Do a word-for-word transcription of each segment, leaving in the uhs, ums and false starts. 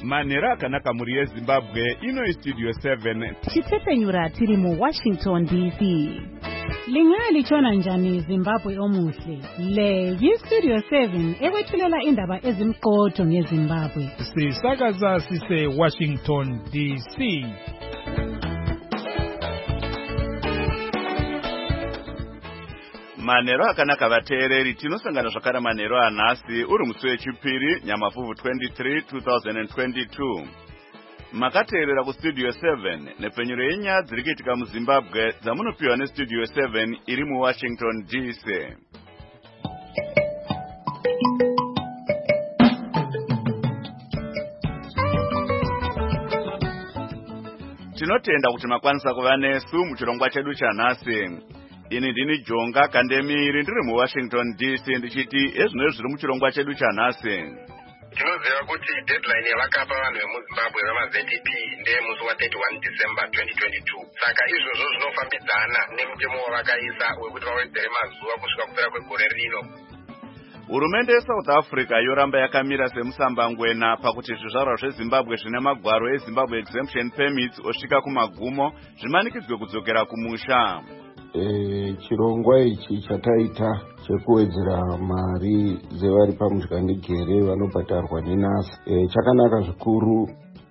Manhero akanaka muri yeZimbabwe ino istudio seven. Tichitepenyura tiri mu Washington D C. Lingali chona njani Zimbabwe omuhle. Le yi-Studio seven ekwethulela indaba ezimqotho ngeZimbabwe. Sisakaza sise Washington D C. Manhero akanaka vateereri, tinosangana zvakare manhero anhasi uri musi wechipiri Nyamavhuvhu twenty-three twenty twenty-two. Makateerera kustudio seven nepenyuro yenyaya dziri kuitika muZimbabwe dzamunopiwa nestudio seven iri muWashington D C. Tinotenda kuti makwanisa kuva nesu muchirongwa chedu chanhasi. Ini ndini Jonga Kandemiri ndiri muWashington D C ndichiti ezvino zviri muchirongwa chedu chanhasi. Tinoziva kuti deadline yavakapa vanhu vemuZimbabwe vama-Z D P ndeyemusi wa-thirty-one December twenty twenty-two. Saka izvozvo zvinofambidzana nemutemo wavakaisa wekuti vawedzere mazuva kusvika kupera kwegore rino. Hurumende yeSouth Africa yoramba yakamira semusambangwena pakuti zvizvarwa zveZimbabwe zvine magwaro eZimbabwe exemption permits osvika kumagumo zvimanikidzwe kudzokera kumusha. E, chirongwa ichi chataita chekuwedzera mari dzevari pamudyandegere vanobhadharwa neNASA e, chakanaka zvikuru.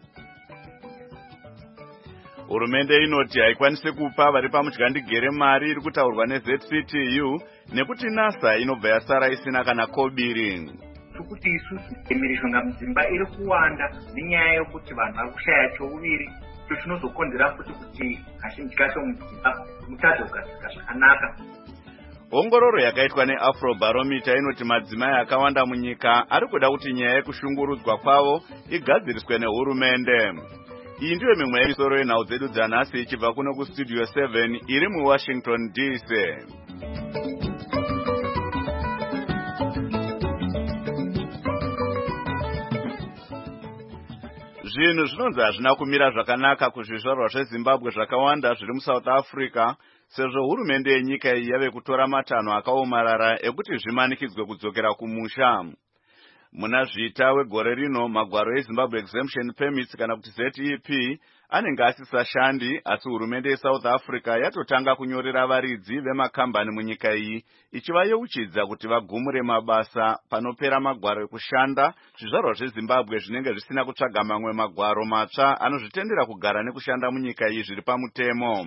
Hurumende inoti haikwanisi kupa vari pamudyandegere mari iri kutaurwa neZ C T U nekuti NASA inobva yasara isina kana kobiri. Kuti isusu emirishonga muZimba iri kuwanda nenyaya yokuti vanhu vari kushaya chouviri. Tinozokondera futi kuti kazhinji kacho muZimba mutadzogadzika zvakanaka. Ongororo yakaitwa neAfrobarometer inoti madzimai akawanda munyika ari kuda kuti nyaya yekushungurudzwa kwavo igadziriswe nehurumende. Iyi ndiyo mimwe yemisoro yenhau dzedu dzanhasi ichibva kuno kustudio seven iri muWashington D C. Zvinhu zvinonzi hazvina kumira zvakanaka kuzvizvarwa zveZimbabwe zvakawanda zviri muSouth Africa, sezvo hurumende yenyika iyi yave kutora matanho akaomarara ekuti zvimanikidzwe kudzokera kumusha. Muna zvita wegore rino magwaro eZimbabwe exemption permits kana kuti Z E P anenge asisashandi, asi hurumende yeSouth Africa yatotanga kunyorera varidzi vemakambani munyika iyi ichivayeuchidza kuti vagumure mabasa panopera magwaro ekushanda zvizvarwa zveZimbabwe zvinenge zvisina kutsvaga mamwe magwaro matsva anozvitendera kugara nekushanda munyika iyi zviri pamutemo.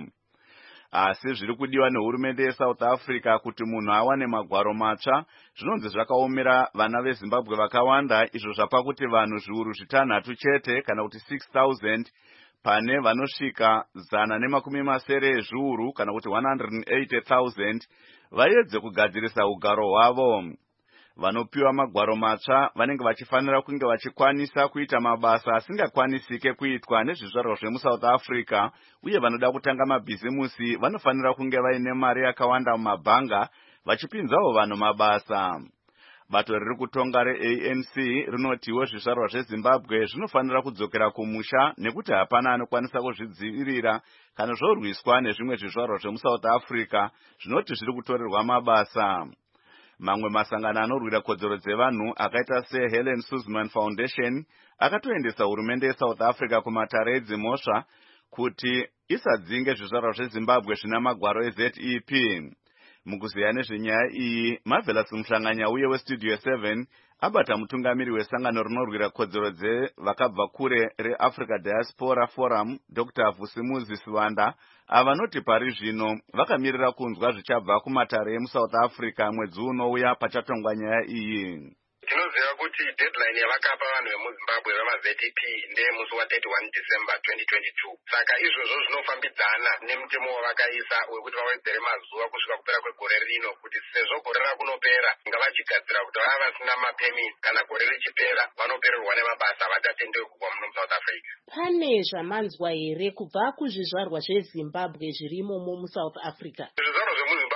Asi zviri kudiwa nehurumende yeSouth Africa kuti munhu awane magwaro matsva zvinonzi zvakaomera vana veZimbabwe vakawanda, izvo zvapa kuti vanhu zviuru zvitanhatu chete kana kuti six thousand pane vanosvika zana nemakumi masere ezviuru kana kuti one hundred eighty thousand vaedze kugadzirisa ugaro hwavo. Vanopiwa magwaro matsva vanenge vachifanira kunge vachikwanisa kuita mabasa asingakwanisike kuitwa nezvizvarwa zvemuSouth Africa, uye vanoda kutanga mabhizimusi vanofanira kunge vaine mari yakawanda mumabhanga vachipinzawo vanhu mabasa. Bato riri kutonga reA N C rinotiwo zvizvarwa zveZimbabwe zvinofanira kudzokera kumusha nekuti hapana anokwanisa kuzvidzivirira kana zvorwiswa nezvimwe zvizvarwa zvemuSouth Africa zvinoti zviri kutorerwa mabasa. Mamwe masangano anorwira kodzero dzevanhu akaita seHelen Suzman Foundation akatoendesa hurumende yeSouth Africa kumatare edzimhosva kuti isadzinge zvizvarwa zveZimbabwe zvina magwaro eZ E P. Mukuziya nezvenyaya iyi, Marvelous Mushanganya uye westudio seven abata mutungamiri wesangano rinorwira kodzero dzevakabva kure reAfrica Diaspora Forum Doctor Vusimuzi Siwanda avanoti pari zvino vakamirira kunzwa zvichabva kumatare emuSouth Africa mwedzi unouya pachatongwa nyaya iyi. Tinoziva kuti deadline yavakapa vanhu vemuZimbabwe vama-Z D P ndeyemusi wa-thirty-one December twenty twenty-two. Saka izvozvo zvinofambidzana nemutemo wavakaisa wekuti vawedzere mazuva kusvika kupera kwegore rino, kuti sezvo gore rakunopera ngavachigadzira kuti vava vasina mapemiti kana gore richipera vanopererwa nemabasa vatatendewe kubva muno muSouth Africa. Pane zvamanzwa here kubva kuzvizvarwa zveZimbabwe zvirimo muSouth Africa? Zvizvarwa zvemuZimbabwe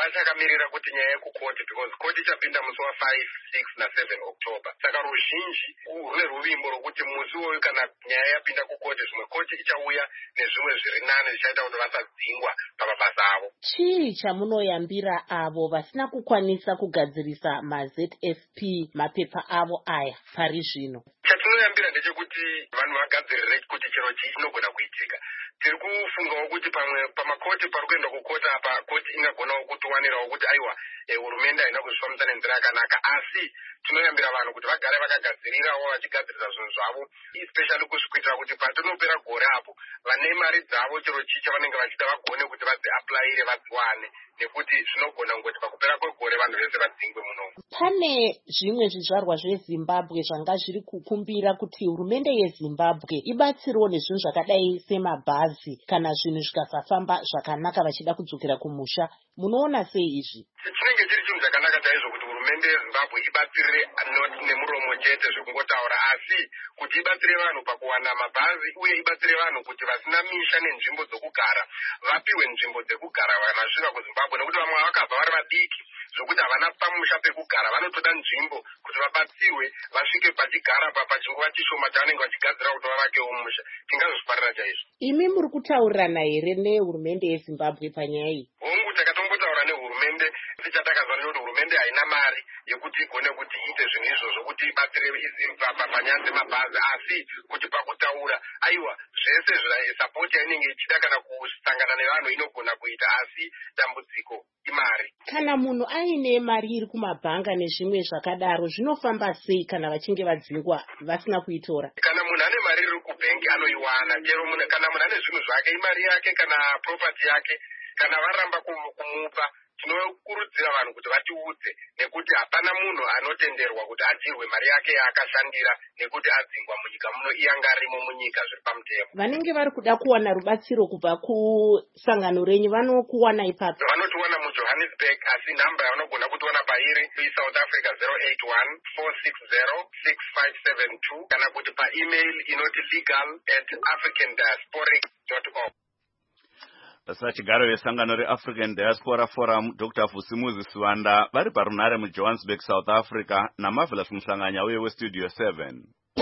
vachakamirira kuti nyaya yekukoti because koti ichapinda musi wa5 six na7 October. Saka ruzhinji rune ruvimbo rokuti musi uyu kana nyaya yapinda kukoti zvimwe koti ichauya nezvimwe zviri nane zvichaita kuti vasadzingwa pamabasa avo. Chii chamunoyambira avo vasina kukwanisa kugadzirisa ma-Z F P mapepa avo aya pari zvino? Chatinoyambira ndechekuti vanhu vagadzirire kuti chero chii chinogona kuitika. Tiri kufungawo kuti pamwe pamakoti pari kuenda kukota apa koti ingagonawo kutiwanirawo kuti aiwa hurumende haina kuzvifambisa nenzira yakanaka, asi tinoyambira vanhu kuti vagare vakagadzirirawo vachigadzirisa zvinhu zvavo, especially kusvikuitira kuti patinopera gore apo vane mari dzavo chero chii chavanenge vachida vagone kuti vadziaplayire vadziwane, nekuti zvinogona ngoti pakupera kwegore vanhu vese vadzingwe munomu. Pane zvimwe zvizvarwa zveZimbabwe zvanga zviri kukumbira kuti hurumende yeZimbabwe ibatsirewo nezvinhu zvakadai semabhazi kana zvinhu zvikasafamba zvakanaka vachida kudzokera kumusha. Munoona sei izvi? Chinenge chiri chinhu chakanaka chaizvo kuti hurumende yeZimbabwe ibatsire nemuromo chete zvekungotaura, asi kuti ibatsire vanhu pakuwana mabhazi uye ibatsire vanhu kuti vasina misha nenzvimbo dzokugara vapiwe nzvimbo dzekugara vanasvika kuZimbabwe, nekuti vamwe vakabva vari vadiki zvokuti havana pamusha pekugara, vanotoda nzvimbo kuti vabatsirwe vasvike pachigara pachinguva chishoma chavanenge vachigadzira kuti vavakewo musha. Tingazozviparira chaizvo. Imi muri kutaurirana here nehurumende yeZimbabwe panyaya iyi? Hongu, takatombotaura nehurumende tichatakazwa nekuti hurumende haina mari yekuti igone kuti iite zvinhu izvozvo kuti ibatsire panyaya dzemabhazi, asi kuti pakutaura aiwa zvese sapoti yainenge ichida kana kusangana nevanhu inogona kuita, asi dambudziko imari. Kana munhu aine mari iri kumabhanga nezvimwe zvakadaro zvinofamba sei kana vachinge vadzingwa vasina kuitora? Kana munhu ane mari iri kubhengi anoiwana, chero kana munhu ane zvinhu zvake, imari yake kana property yake, kana varamba kumupa tinokurudzira vanhu kuti vatiudze, nekuti hapana munhu anotenderwa kuti adyirwe mari yake yaakashandira nekuti adzingwa munyika muno iyanga arimo munyika zviri pamutemo. Vanenge vari kuda kuwana rubatsiro kubva kusangano renyu vanokuwana ipapo? Vanotiwana muJohannesburg, asi namba yavanogona kutiwana pairi iSouth Africa zero eight one four six zero six five seven two kana kuti paemail inoti legal at african diasporic dot org. Sachigaro yesangano reAfrican Diaspora Forum Doctor Fusimuzi Swanda vari parunare muJohannesburg, South Africa naMarvelous Mhlanganya uye weStudio seven.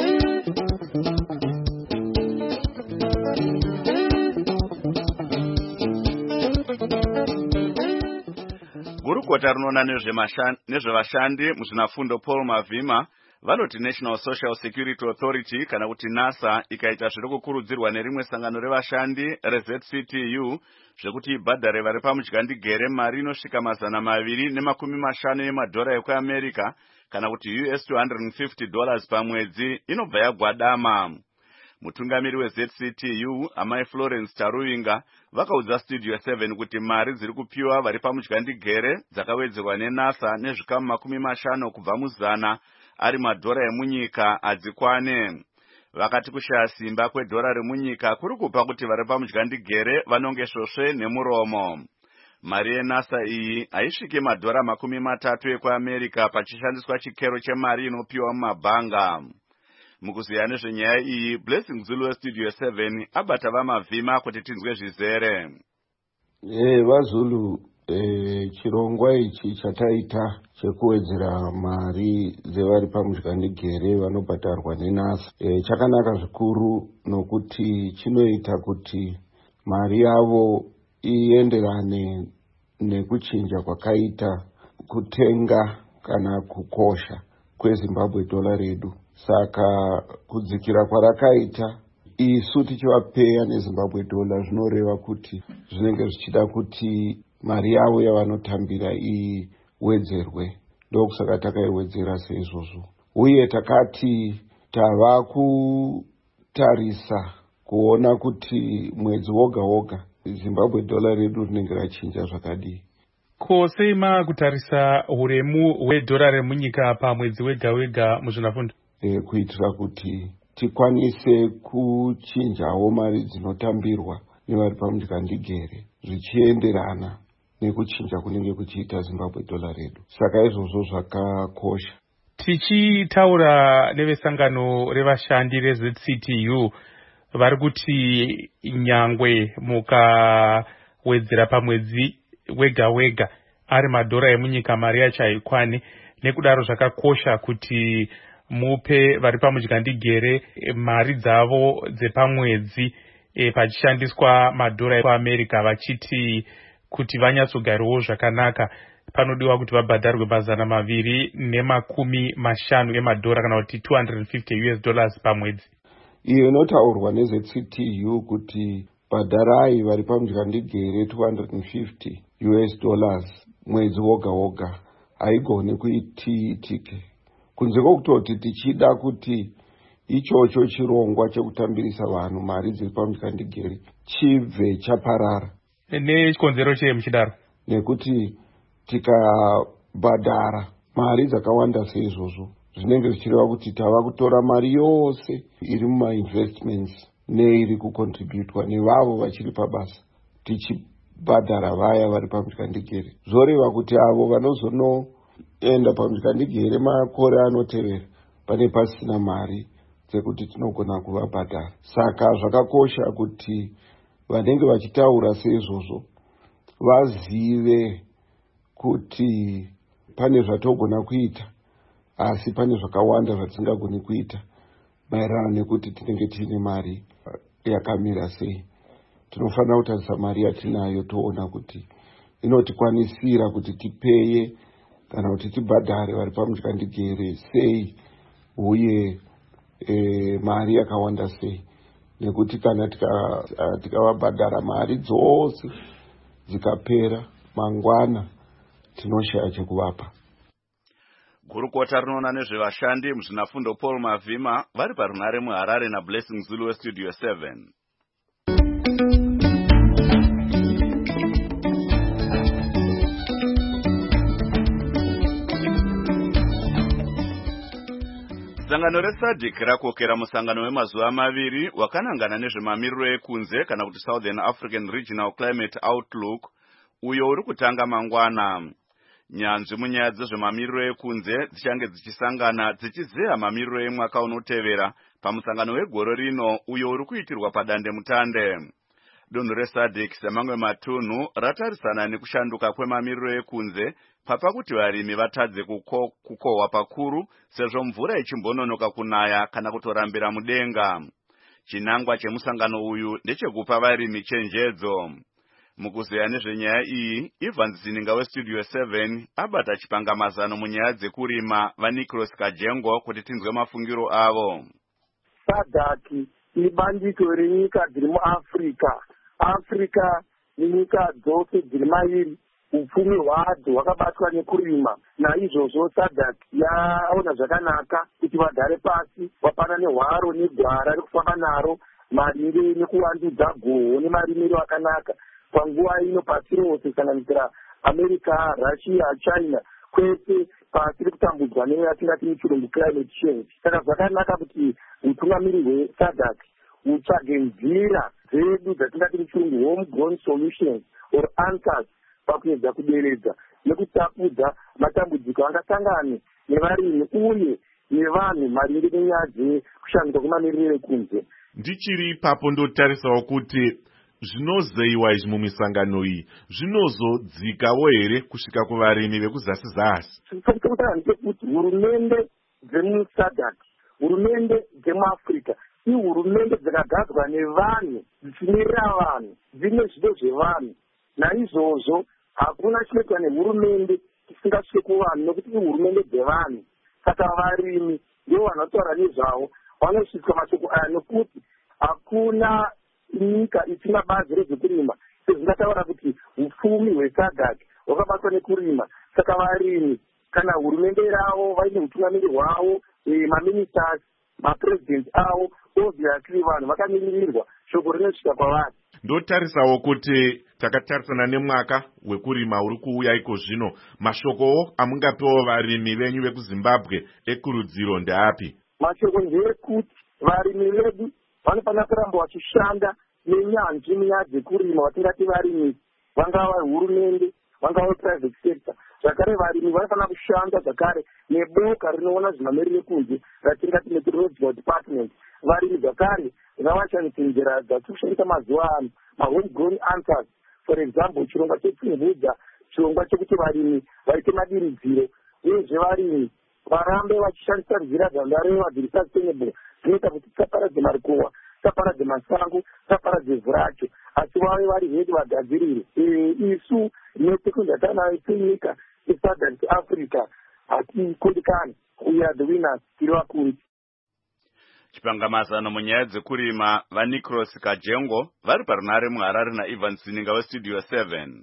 Gurukota rinoona nezvevashandi muzvinafundo Paul Mavhima vanoti National Social Security Authority kana kuti NASA ikaita zviri kukurudzirwa nerimwe sangano revashandi reZ C T U zvekuti ibhadhare vari pamudyandegere mari inosvika mazana maviri nemakumi mashanu emadhora ekuAmerica kana kuti U S two hundred fifty dollars pamwedzi inobva yagwadama. Mutungamiri weZ C T U Amai Florence Taruinga vakaudza Studio seven kuti mari dziri kupiwa vari pamudyandegere dzakawedzerwa neNASA nezvikamu makumi mashanu kubva muzana ari madhora emunyika adzikwane. Vakati kushaya simba kwedhora remunyika kuri kupa kuti vari pamudyandegere vanonge svosve nemuromo. Mari yeNASA iyi haisvike madhora makumi matatu ekuAmerica pachishandiswa chikero chemari inopiwa mumabhanga. Mukuziya nezvenyaya iyi, Blessing Zulu weStudio seven abata vaMavhima kuti tinzwe zvizere. Eh, vaZulu, eh, chirongwa ichi chataita chekuwedzera mari dzevari pamudyandegere vanobhadharwa neNASA eh, chakanaka zvikuru nokuti chinoita kuti mari yavo ienderane nekuchinja kwakaita kutenga kana kukosha kweZimbabwe dollar redu. Saka kudzikira kwarakaita isu tichivapeya neZimbabwe dollar zvinoreva kuti zvinenge zvichida kuti mari yavo yavanotambira iwedzerwe. Ndokusaka takaiwedzera seizvozvo. Uye takati tava kutarisa kuona kuti mwedzi woga woga Zimbabwe dollar redu rinenge rachinja zvakadii. Ko seima kutarisa uremu hwedhora remunyika pamwedzi wega wega muzvinafundo? E, kuitira kuti tikwanise kuchinjawo mari dzinotambirwa nevari pamudyandegere zvichienderana nekuchinja kunenge kuchiita Zimbabwe dollar redu. Saka izvozvo zvakakosha. Tichitaura nevesangano revashandi reZ C T U vari kuti nyangwe mukawedzera pamwedzi wega wega ari madhora emunyika mari yacho haikwane. Nekudaro zvakakosha kuti mupe vari pamudyandigere mari dzavo dzepamwedzi e, pachishandiswa madhora ekuamerica, vachiti kuti vanyatsogarewo zvakanaka panodiwa kuti vabhadharwe mazana maviri nemakumi mashanu emadhora kana kuti two hundred fifty US dollars pamwedzi. Iyo inotaurwa nezve-C T U kuti bhadharai vari pamudyandigere two hundred fifty US dollars mwedzi woga woga haigoni kuitike, kunze kwokutoti tichida kuti ichocho chirongwa chekutambirisa vanhu mari dziri pamudyandigere chibve chaparara. Nechikonzero chei muchidaro? Nekuti tikabhadhara mari dzakawanda seizvozvo zvinenge zvichireva kuti tava kutora mari yose iri mumainvestments neiri kukontributwa nevavo vachiri pabasa tichibhadhara vaya vari pamudyandigere. Zvoreva kuti avo vanozonoenda pamudyandigere makore anotevera pane pasina mari dzekuti tinogona kuvabhadhara. Saka zvakakosha kuti vanenge vachitaura seizvozvo vazive kuti pane zvatogona kuita asi pane zvakawanda zvatisingagoni kuita maererano nekuti tinenge tiine mari yakamira sei. Tinofanira kutarisa mari yatinayo toona kuti inotikwanisira kuti tipeye kana kuti tibhadhare vari pamudyandigere sei uye e, mari yakawanda sei, nekuti kana tikavabhadhara tika mari dzose dzikapera mangwana tinoshaya chekuvapa. Gurukota rinoona nezvevashandi muzvinafundo Paul Mavhima vari parunhare muHarare naBlessing Zulu weStudio seven. Sangano reSADC rakokera musangano wemazuva maviri wakanangana nezvemamiriro ekunze kana kuti Southern African Regional Climate Outlook uyo uri kutanga mangwana. Nyanzvi munyaya dzezvemamiriro ekunze dzichange dzichisangana dzichizeya mamiriro emwaka unotevera pamusangano wegore rino uyo uri kuitirwa padande mutande. Dunhu reSADC semamwe matunhu ratarisana nekushanduka kwemamiriro ekunze papa kuti varimi vatadze kuko, kukohwa pakuru sezvo mvura ichimbononoka kunaya kana kutorambira mudenga. Chinangwa chemusangano uyu ndechekupa varimi chenjedzo. Mukuzeya nezvenyaya iyi, Evans Zininga weStudio seven abata chipangamazano munyaya dzekurima vaNicholas Kajengo kuti tinzwe mafungiro avo. SADC ibandiko renyika dziri muAfrica. Africa nenyika dzose dziri mairi upfumi hwadzo hwakabatwa nekurima. Naizvozvo SADC yaona zvakanaka kuti vagare pasi vapanane hwaro negwara rekufamba naro maringe nekuwandudza goho nemarimiro akanaka panguva ino pasi rose kusanganisira America, Russia, China kwese pasi rekutambudzwa neyatingati muchirungu climate change. Saka zvakanaka kuti utungamiri hweSADC utsvage nzira dzedu dzatingati muchirungu homegrown solutions or answers pakuedza kuderedza nekutapudza matambudziko angasangane nevarimi uye nevanhu maringe nenyaya dzekushanduka kwemamiriro ekunze. Ndichiri ipapo ndotarisawo kuti zvinozeyiwa izvi mumisangano iyi zvinozodzikawo here kusvika kuvarimi vekuzasi zasi. Chikutaura ndechekuti hurumende dzemuSADC, hurumende dzemuAfrica ihurumende dzakagadzwa nevanhu dzichimirira vanhu dzine zvido zvevanhu. Naizvozvo hakuna chinoitwa nehurumende chisingasvike kuvanhu nekuti ihurumende dzevanhu. Saka varimi ndivo vanotaura nezvavo vanosvitswa mashoko aya nekuti hakuna nyika isina bazi rezvekurima. Sezvingataura kuti upfumi hweSADC hwakabatwa nekurima. Saka varimi kana hurumende ravo vaine utungamiri hwavo, maministers, mapresidents avo, obviously vanhu vakamiririrwa shoko rinosvika kwavari. Ndotarisawo kuti takatarisana nemwaka wekurima uri kuuya iko zvino, mashokowo amungapewo varimi venyu vekuZimbabwe ekurudziro ndeapi? Mashoko ndeekuti varimi vedu vanofanira kuramba vachishanda nenyanzvi munyaya dzekurima vatingati varimi, vangava hurumende, vangava private sector. Zvakare varimi vanofanira kushanda zvakare neboka rinoona zvemamiriro ekunze ratingati meteorological department. Varimi zvakare ngavashandise njira dzatikushandisa mazuva ano, mahome grown answers. For example, chirongwa chepfumvudza chirongwa chekuti varimi vaite madiridziro uyezve varimi varambe vachishandisa nzira dzandareva dziri sustainable dzinoita kuti tisaparadze marikowa, tisaparadze masango, tisaparadze vhu racho, asi vave vari redi vagadzirire. Isu nesekunda tanayo senyika yeSouthern Africa hatikundikani, we are the winners, tiri vakuru. Chipangamazano munyaya dzekurima vaNicros Kajengo vari parunare muHarare naIvan Sininga weStudio seven.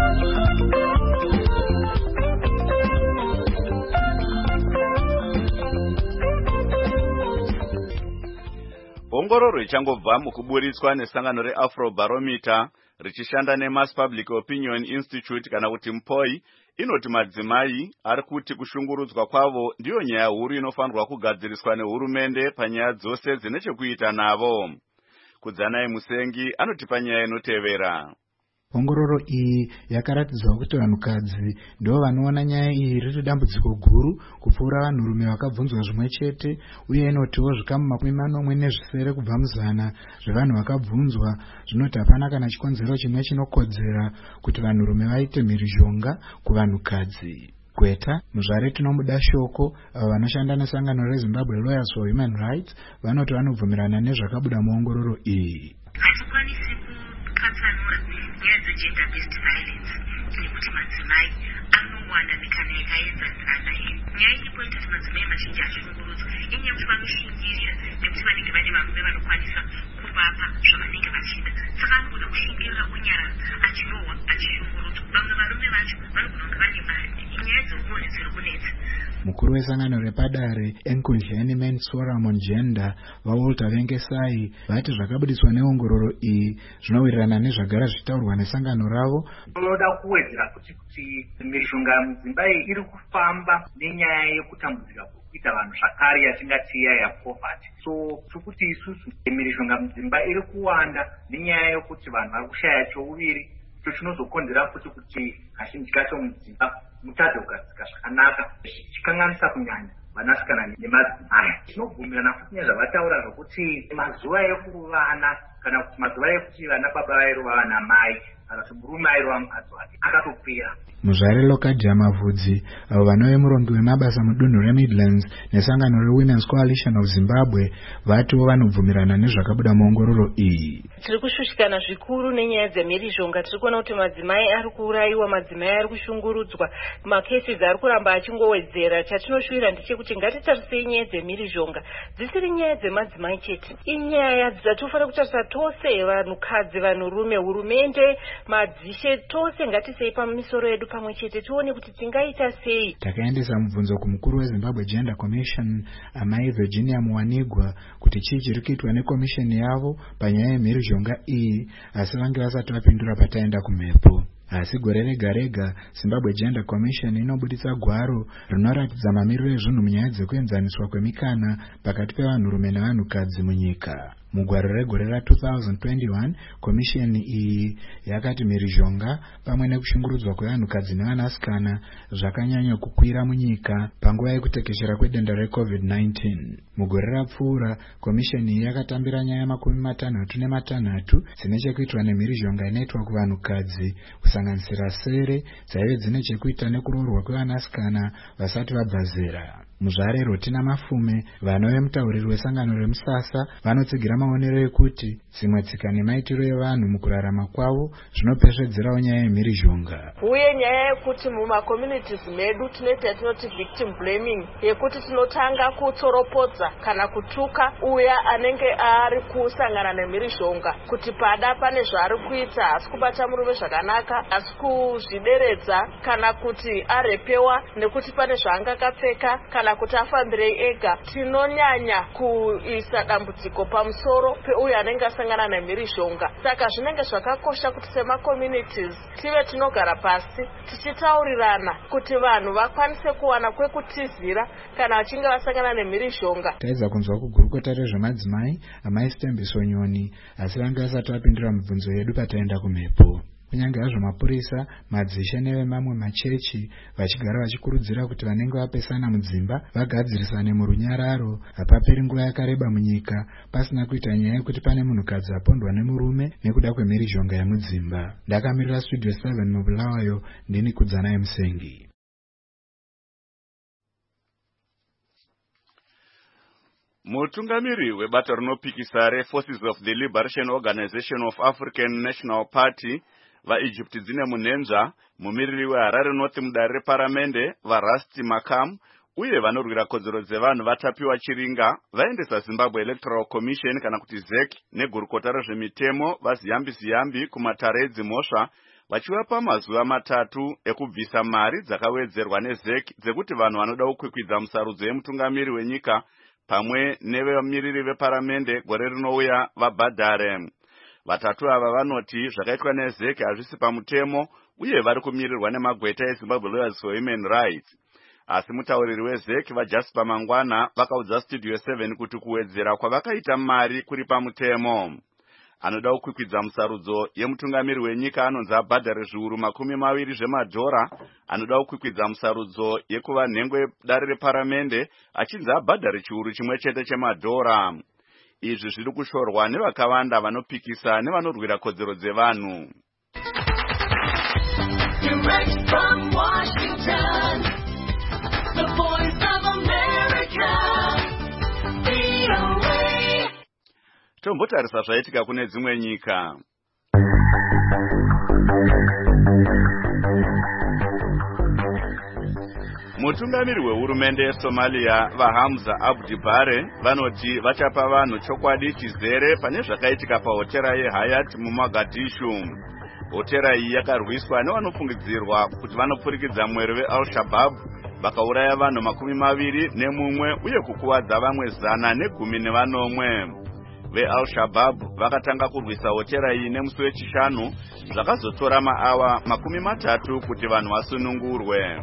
Ongororo ichangobva mukuburitswa nesangano reAfrobarometer richishanda neMass Public Opinion Institute kana kuti MPOI inoti madzimai ari kuti kushungurudzwa kwavo ndiyo nyaya huru inofanirwa kugadziriswa nehurumende panyaya dzose dzine chekuita navo. Kudzanai Musengi anotipa nyaya inotevera. Ongororo iyi yakaratidza kuti vanhukadzi ndivo vanoona nyaya iyi riri dambudziko guru kupfuura vanhurume vakabvunzwa zvimwe chete, uye inotiwo zvikamu makumi manomwe nezvisere kubva muzana zvevanhu vakabvunzwa zvinoti hapana kana chikonzero chimwe chinokodzera kuti vanhurume vaite mhirizhonga kuvanhukadzi. Gweta muzvare tinomuda shoko avo vanoshanda nesangano reZimbabwe Lawyers for Human Rights vanoti vanobvumirana nezvakabuda muongororo iyi. Hatikwanisi kukatsanura nyaya dzegender based violence nekuti madzimai anowana mikana yakaenzanirana. Nyaya iripo ita kuti madzimai mazhinji ashungurudzwa inyaya kuti vanoshingirira nekuti vanenge vane varume vanokwanisa kuvapa zvavanenge vachida, saka anogoda kushingirira unyara achinohwa achishungurudzwa. Vamwe varume vacho vanogona kunge vane mari. Nyaya dzeruoko dziri kunetsa. Mukuru wesangano repadare Enkundleni Mensora Monjenda vaWalter Vengesai vati zvakabudiswa neongororo iyi zvinowirirana nezvagara zvitaurwa nesangano ravo. Tinoda kuwedzera kuti kuti mhirizhonga mudzimba iri kufamba nenyaya yekutambudzika kuita vanhu zvakare yatingati ya poverty. So tikuti isusu mhirizhonga mudzimba iri kuwanda nenyaya yekuti vanhu vari kushaya chouviri, icho chinozokonzera futi kuti kazhinji kacho mudzimba mutadze kugadzika zvakanaka, chikanganisa kunyanya vanasikana nemadzimai. Tinobvumirana futi nezvavataura zvokuti mazuva ekuvana kana kuti mazuva ekuti vana baba vairova vana mai kana kuti murume airova mukadzi wake akatopera. Muzvare Lokadia Mavhudzi avo vanove murongi wemabasa mudunhu reMidlands nesangano reWomen's Coalition of Zimbabwe vatiwo vanobvumirana nezvakabuda muongororo iyi. Tiri kushushikana zvikuru nenyaya dzemhirizhonga. Tiri kuona kuti madzimai ari kuurayiwa, madzimai ari kushungurudzwa, makesisi ari kuramba achingowedzera. Chatinoshuvira ndechekuti ngatitarisei nyaya dzemhirizhonga dzisiri nyaya dzemadzimai chete, inyaya dzatofanira kutarisa tose, vanhukadzi, vanhurume, hurumende, madzishe, tose ngatisei pamisoro yedu pamwe chete tione kuti tingaita sei. Takaendesa mubvunzo kumukuru weZimbabwe Gender Commission amai Virginia Muwanigwa kuti chii chiri kuitwa nekomisheni yavo panyaya yemhirizhonga iyi, asi vange vasati vapindura pataenda kumhepo. Asi gore rega rega Zimbabwe Gender Commission inobuditsa gwaro rinoratidza mamiriro ezvinhu munyaya dzekuenzaniswa kwemikana pakati pevanhurume nevanhukadzi munyika. Mugwaro regore ra two thousand twenty-one komisheni iyi yakati mhirizhonga pamwe nekushungurudzwa kwevanhukadzi nevanasikana zvakanyanya kukwira munyika panguva yekutekeshera kwedenda reCovid nineteen. Mugore rapfuura komisheni iyi yakatambira nyaya makumi matanhatu nematanhatu dzine chekuitwa nemhirizhonga inoitwa kuvanhukadzi, kusanganisira sere dzaive dzine chekuita nekuroorwa kwevanasikana vasati vabva zera. Muzvare Rotina Mafume vanove mutauriri wesangano reMusasa vanotsigira maonero ekuti dzimwe tsika nemaitiro evanhu mukurarama kwavo zvinopesvedzerawo nyaya yemhirizhonga. Uye nyaya yekuti mumakommunities medu tinoita yatinoti victim blaming, yekuti tinotanga kutsoropodza kana kutuka uya anenge ari kusangana nemhirizhonga kuti pada pane zvaari kuita hasi kubata murume zvakanaka, hasi kuzvideredza, kana kuti arepewa nekuti pane zvaangakapfeka, kana kuti afambirei ega. Tinonyanya kuisa dambudziko pamusoro peuyo anenge asangana nemhirizhonga. Saka zvinenge zvakakosha kuti sema communities tive tinogara pasi tichitaurirana kuti vanhu vakwanise kuwana kwekutizira kana vachinge vasangana nemhirizhonga. Taedza kunzwa kugurukota rezvemadzimai amai Stembiso Nyoni, asi vange vasati vapindura mibvunzo yedu pataenda kumhepo. kunyange hazvo mapurisa, madzishe nevemamwe machechi vachigara vachikurudzira kuti vanenge vapesana mudzimba vagadzirisane murunyararo. Hapaperi nguva yakareba munyika pasina kuita nyaya yekuti pane munhukadzi apondwa nemurume nekuda kwemhirizhonga yemudzimba. Ndakamirira Studio seven mubulawayo, ndini Kudzanai Musengi. Mutungamiri webato rinopikisa reForces of the Liberation Organization of African National Party vaEgypt dzine munhenza, mumiriri weHarare North mudare reparamende vaRusty Makam uye vanorwira kodzero dzevanhu vatapiwa chiringa vaendesa Zimbabwe Electoral Commission kana kuti Z E C negurukota rezvemitemo vaZiyambi Ziyambi kumatare edzimhosva vachivapa mazuva matatu ekubvisa mari dzakawedzerwa neZ E C dzekuti vanhu vanoda kukwikwidza musarudzo yemutungamiri wenyika pamwe nevemiriri veparamende gore rinouya vabhadhare. Vatatu ava vanoti zvakaitwa neZ E C hazvisi pamutemo uye vari kumirirwa nemagweta eZimbabwe Lawyers for Human Rights. Asi mutauriri weZ E C vaJasper Mangwana vakaudza Studio seven kuti kuwedzera kwavakaita mari kuri pamutemo. Anoda kukwikwidza musarudzo yemutungamiri wenyika anonzi abhadhare zviuru makumi maviri zvemadhora. Anoda kukwikwidza musarudzo yekuva nhengwe dare reparamende achinzi abhadhare chiuru chimwe chete chemadhora. Izvi zviri kushorwa nevakawanda vanopikisa nevanorwira kodzero dzevanhu. Direct from Washington, the voice of America, V O A. Tombotarisa zvaitika kune dzimwe nyika. Mutungamiri wehurumende yeSomalia vaHamza Abdi Bare vanoti vachapa vanhu chokwadi chizere pane zvakaitika pahotera yeHayat muMogadishu. Hotera iyi yakarwiswa nevanofungidzirwa kuti vanopfurikidza mwero veAl-Shabaab vakauraya vanhu makumi maviri nemumwe uye kukuwadza vamwe zana negumi nevanomwe. VeAl-Shabaab vakatanga kurwisa hotera iyi nemusi wechishanu, zvakazotora maawa makumi matatu kuti vanhu vasunungurwe.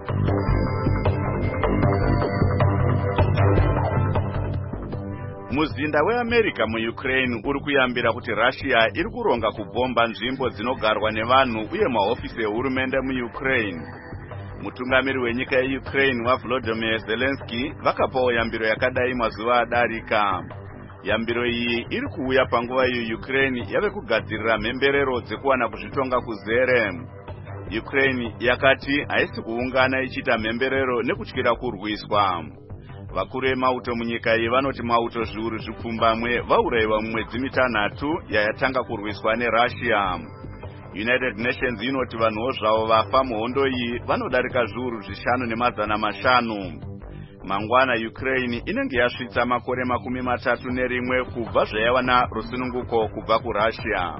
Muzinda weAmerica muUkraine uri kuyambira kuti Russia iri kuronga kubhomba nzvimbo dzinogarwa nevanhu uye mahofisi ehurumende muUkraine. Mutungamiri wenyika yeUkraine waVolodymyr Zelensky vakapawo yambiro yakadai mazuva adarika. Yambiro iyi iri kuuya panguva iyo Ukraine yave kugadzirira mhemberero dzekuwana kuzvitonga kuzere. Ukraine yakati haisi kuungana ichita mhemberero nekutyira kurwiswa. Vakuru vemauto munyika iyi vanoti mauto zviuru zvipfumbamwe vaurayiwa mumwedzi mitanhatu yayatanga kurwiswa neRussia. United Nations inoti vanhuwo zvavo vafa muhondo iyi vanodarika zviuru zvishanu nemazana mashanu. Mangwana Ukraine inenge yasvitsa makore makumi matatu nerimwe kubva zvayawana rusununguko kubva kuRussia.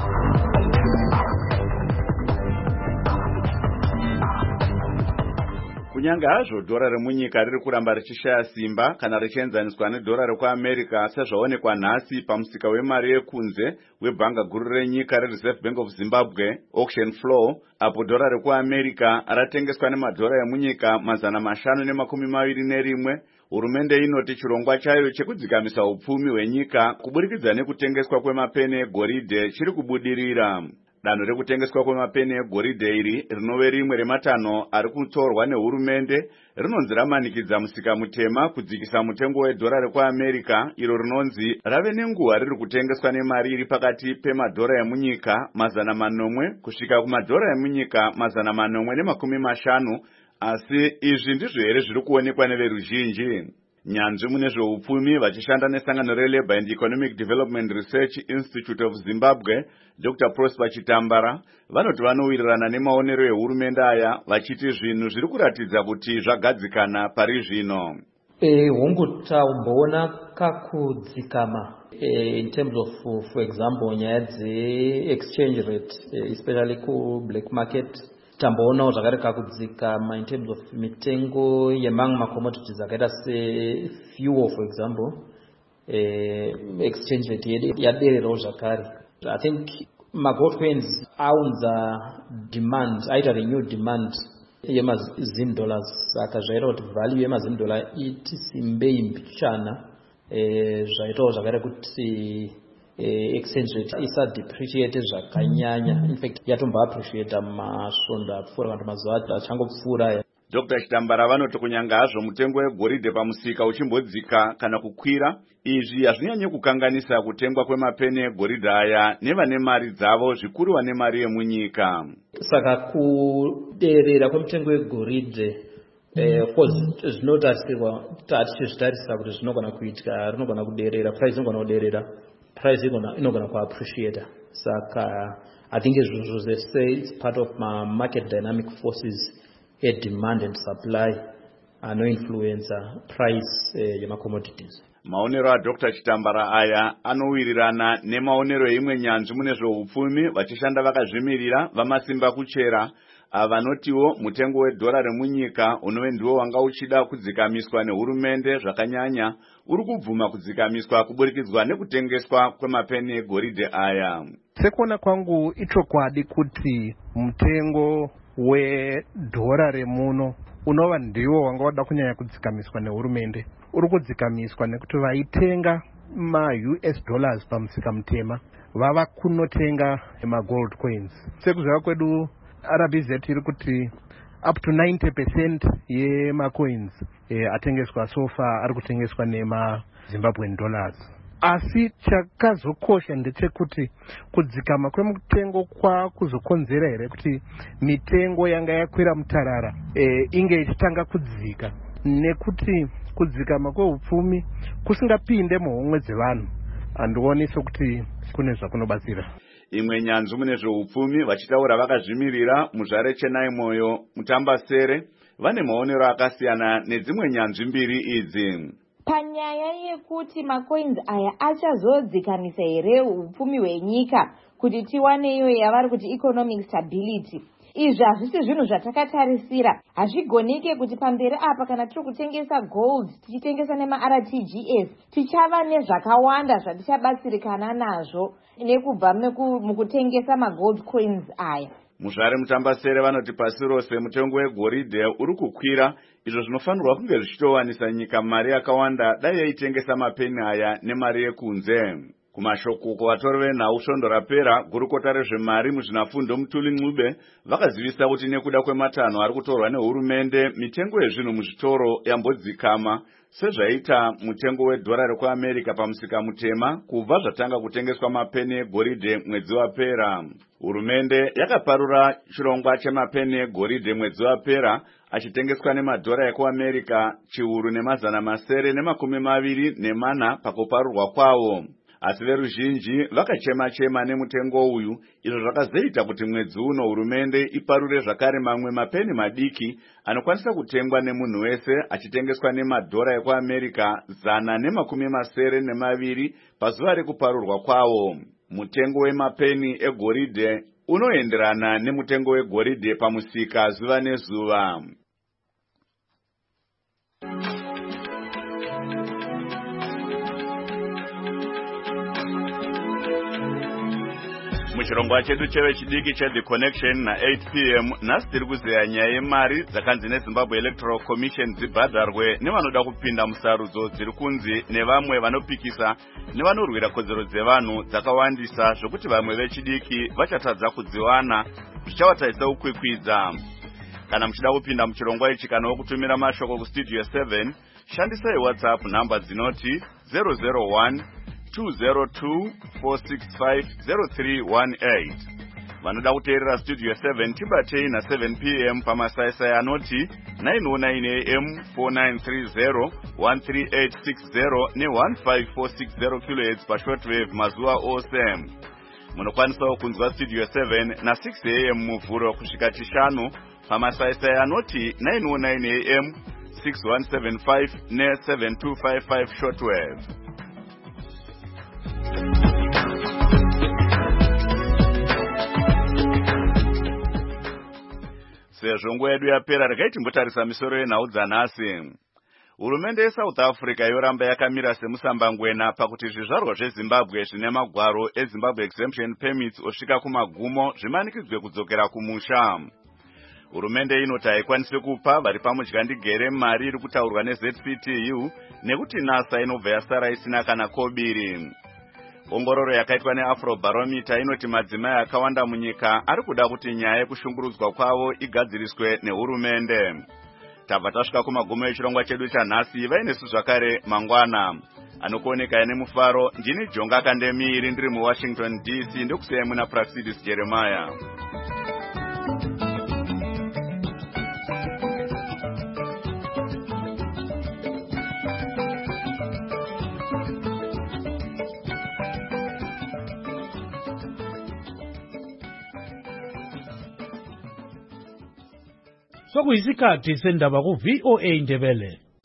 Kunyange hazvo dhora remunyika riri kuramba richishaya simba kana richienzaniswa nedhora rekuAmerica sezvaonekwa nhasi pamusika wemari yekunze webhanga guru renyika reReserve Bank of Zimbabwe auction floor, apo dhora rekuAmerica ratengeswa nemadhora emunyika mazana mashanu nemakumi maviri nerimwe. Hurumende inoti chirongwa chayo chekudzikamisa upfumi hwenyika kuburikidza nekutengeswa kwemapeni egoridhe chiri kubudirira. Danho rekutengeswa kwemapeni egoridhe iri rinove rimwe rematanho ari kutorwa nehurumende rinonzi ramanikidza musika mutema kudzikisa mutengo wedhora rekuAmerica iro rinonzi rave nenguva riri kutengeswa nemari iri pakati pemadhora emunyika mazana manomwe kusvika kumadhora emunyika mazana manomwe nemakumi mashanu. Asi izvi ndizvo here zviri kuonekwa neveruzhinji. Nyanzvi mune zveupfumi vachishanda nesangano reLabour and Economic Development Research Institute of Zimbabwe Doctor Prosper Chitambara vanoti vanowirirana nemaonero ehurumende aya vachiti zvinhu zviri kuratidza kuti zvagadzikana pari zvino. E, hongu taumboona kakudzikama e, in terms of for example nyaya dze-exchange rate e, especially ku black market. Tamboonawo zvakare kakudzikama in terms of mitengo yemamwe macommodities akaita sefuel for example eh, exchange rate yedu yadererawo zvakare. I think magold coins aunza demand, aita renew demand yemazim dollars, saka zvaita kuti value yemazim dollar iti simbei mbichana. eh, zvaitawo zvakare kuti eh, exchange rate isa depreciate zvakanyanya. In fact yatomba appreciate masvondo apfuura vantu mazuva achangopfuura. Doctor Chitambara vanoti kunyanga hazvo mutengo wegoridhe pamusika uchimbodzika kana kukwira, izvi hazvinyanye kukanganisa kutengwa kwemapeni egoridhe aya nevane mari dzavo, zvikuru vane mari yemunyika. Saka kuderera kwemutengo wegoridhe eh, of course zvinotarisirwa tichizvitarisira kuti zvinogona kuitika, rinogona kuderera, price inogona kuderera, price inogona kuappreciate. Saka I think as they say, it's part of my market dynamic forces, a demand and supply, uh, no influencer price uh, yema commodities. Maonero a Doctor Chitambara aya anowirirana nemaonero eimwe nyanzvi mune zveupfumi vachishanda vakazvimirira vamasimba kuchera avanotiwo mutengo wedhora remunyika unove ndiwo wanga uchida kudzikamiswa nehurumende zvakanyanya uri kubvuma kudzikamiswa kuburikidza nekutengeswa kwemapeni egoridhe aya. Sekuona kwangu ichokwadi kuti mutengo wedhora remuno unova ndiwo wanga wada kunyanya kudzikamiswa nehurumende. Uri kudzikamiswa nekuti vaitenga ma-U S dollars pamusika mutema vava kunotenga ma-gold coins. Sekuziva kwedu R B Z iri kuti up to ninety percent yema-coins eh, atengeswa so far ari kutengeswa nema-Zimbabwean dollars. Asi chakazokosha ndechekuti kudzikama kwemutengo kwakuzokonzera here kuti mitengo yanga yakwira mutarara e, inge ichitanga kudzika, nekuti kudzikama kweupfumi kusingapinde muhomwe dzevanhu handioni sokuti kune zvakunobatsira. Imwe nyanzvi mune zveupfumi vachitaura vakazvimirira muZvare Chenai Moyo Mutambasere vane maonero akasiyana nedzimwe nyanzvi mbiri idzi. Panyaya yekuti macoins aya achazodzikamisa here upfumi hwenyika kuti tiwane iyo yavari kuti economic stability, izvi hazvisi zvinhu zvatakatarisira. Hazvigonike kuti pamberi apa kana tiri kutengesa gold tichitengesa nema-R T G S tichava nezvakawanda zvatichabatsirikana nazvo nekubva mukutengesa ma-gold coins aya. Muzvare Mutambasere vanoti pasi rose mutengo wegoridhe uri kukwira, izvo zvinofanirwa kunge zvichitowanisa nyika mari yakawanda dai yaitengesa mapeni aya nemari yekunze. Kumashoko kuvatori venhau svondo rapera, gurukota rezvemari muzvinafundo Mutuli Ncube vakazivisa kuti nekuda kwematanho ari kutorwa nehurumende mitengo yezvinhu muzvitoro yambodzikama sezvaita mutengo wedhora rekuAmerica pamusika mutema kubva zvatanga kutengeswa mapeni egoridhe mwedzi wapera. Hurumende yakaparura chirongwa chemapeni egoridhe mwedzi wapera achitengeswa nemadhora ekuAmerica chiuru nemazana masere nemakumi maviri nemana pakuparurwa kwawo. Asi veruzhinji vakachema-chema nemutengo uyu, izvo zvakazoita kuti mwedzi uno hurumende iparure zvakare mamwe mapeni madiki anokwanisa kutengwa nemunhu wese achitengeswa nemadhora ekuAmerica zana nemakumi masere nemaviri pazuva rekuparurwa kwawo. Mutengo wemapeni egoridhe unoenderana nemutengo wegoridhe pamusika zuva nezuva. Muchirongwa chedu chevechidiki cheThe Connection na eight p m nhasi tiri kuzeya nyaya yemari dzakanzi neZimbabwe Electoral Commission dzibhadharwe nevanoda kupinda musarudzo dziri kunzi nevamwe vanopikisa nevanorwira kodzero dzevanhu dzakawandisa zvokuti vamwe vechidiki vachatadza kudziwana zvichavatarisa kukwikwidza. Kana muchida kupinda muchirongwa ichi kana wokutumira mashoko kustudio seven, shandisai WhatsApp namba dzinoti zero zero one two zero two four six five zero three one eight. Vanoda kuteerera Studio seven tibatei na seven p m pamasaisai anoti nine oh nine a m four nine three zero one three eight six zero ne one five four six zero kilohertz pashortwave mazuva ose. Munokwanisawo kunzwa Studio seven na six a m muvhuro kusvika chishanu pamasaisai anoti nine oh nine a m six one seven five ne seven two five five shortwave. Sezvo nguva yedu yapera, regai timbotarisa misoro yenhau dzanhasi. Hurumende yeSouth Africa yoramba yakamira semusambangwena pakuti zvizvarwa zveZimbabwe zvine magwaro eZimbabwe Exemption Permits osvika kumagumo zvimanikidzwe kudzokera kumusha. Hurumende inoti haikwanisi kupa vari pamudyandigere mari iri kutaurwa neZ P T U nekuti NASA inobva yasara isina kana kobiri. ongororo yakaitwa neafrobarometer inoti madzimai akawanda munyika ari kuda kuti nyaya yekushungurudzwa kwavo igadziriswe nehurumende. Tabva tasvika kumagumo echirongwa chedu chanhasi. Vainesu zvakare mangwana anokuoneka nemufaro. Ndini Jonga Kandemiri ndiri muWashington D C ndokusiyai muna Praxidis Jeremiah. Sokuyisikhathi sendaba ku V O A Ndebele.